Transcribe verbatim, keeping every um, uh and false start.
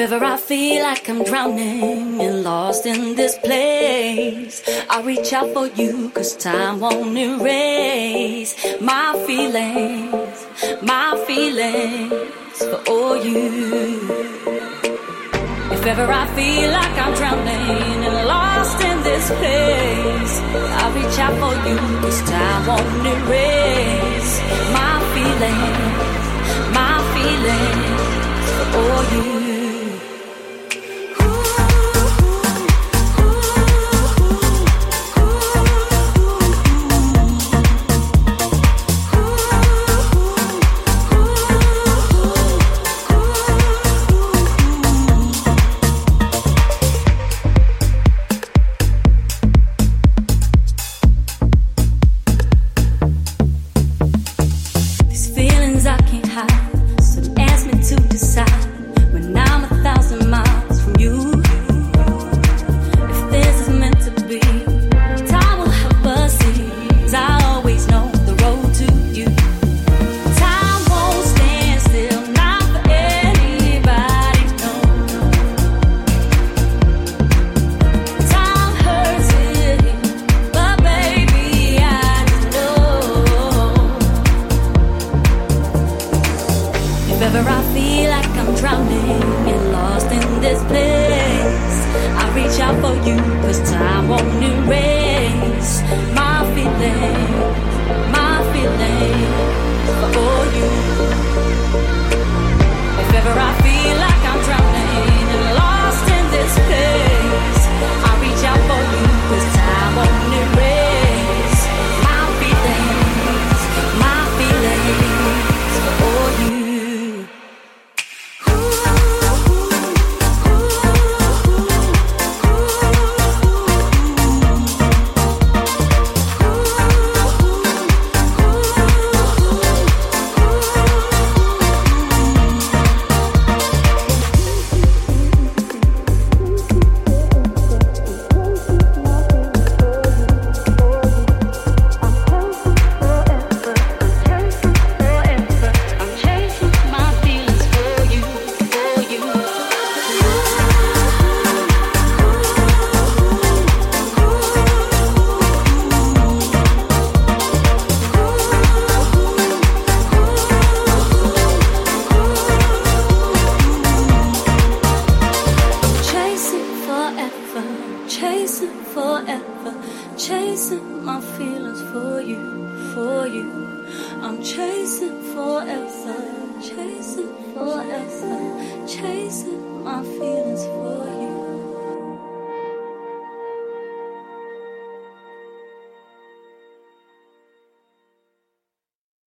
ever I feel like I'm drowning and lost in this place, I reach out for you, cause time won't erase my feelings, my feelings for all you. If ever I feel like I'm drowning and lost in this place, I reach out for you, cause time won't erase my feelings, my feelings for all you. Chasing forever, chasing my feelings for you.